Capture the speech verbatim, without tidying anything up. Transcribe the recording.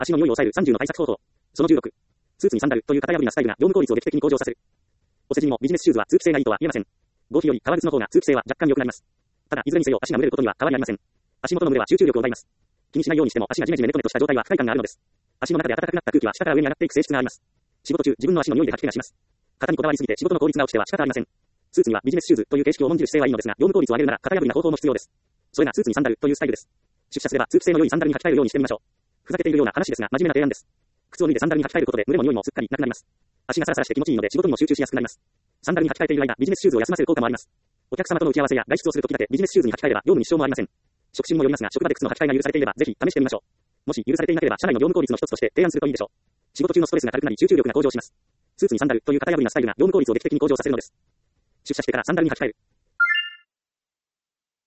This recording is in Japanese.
足の匂いを抑えるさんじゅうの対策方法。そのじゅうろく。スーツにサンダルという型破りなスタイルが業務効率を劇的に向上させる。お世辞にもビジネスシューズは通気性がいいとは言えません。合皮より革靴の方が通気性は若干良くなります。ただ、いずれにせよ足が蒸れることには変わりありません。足元の蒸れは集中力を奪います。気にしないようにしても足がジメジメネトネとした状態は不快感があるのです。足の中で暖かくなった空気は下から上に上がっていく性質があります。仕事中、自分の足の匂いで吐き気がします。型にこだわりすぎて仕事の効率が落ちては仕方ありません。スーツにはビジネスシューズという形式を重んじる姿勢はいいのですが、業務効率を上げるなら型破りな方法も必要です。それがスーツにサンダルというスタイルです。出社すれば通気性の良いサンダルに履き替えるようにしてみましょう。ふざけているような話ですが、真面目な提案です。靴を脱いでサンダルに履き替えることで蒸れも匂いもすっかりなくなります。足がサラサラして気持ちいいので仕事にも集中しやすくなります。サンダルに履き替えている間、ビジネスシューズを休ませる効果もあります。お客様との打ち合わせや外出をするときだけビジネスシューズに履き替えれば業務に支障もありません。職種にもよりますが、職場で靴の履き替えが許されていればぜひ試してみましょう。もし許されていなければ社内の業務効率の一つとして提案するといいでしょう。仕事中のストレスが軽くなり集中力が向上します。スーツにサンダルという型破りなスタイルが業務効率を劇的に向上させるのです。出社してからサンダルに履き替える。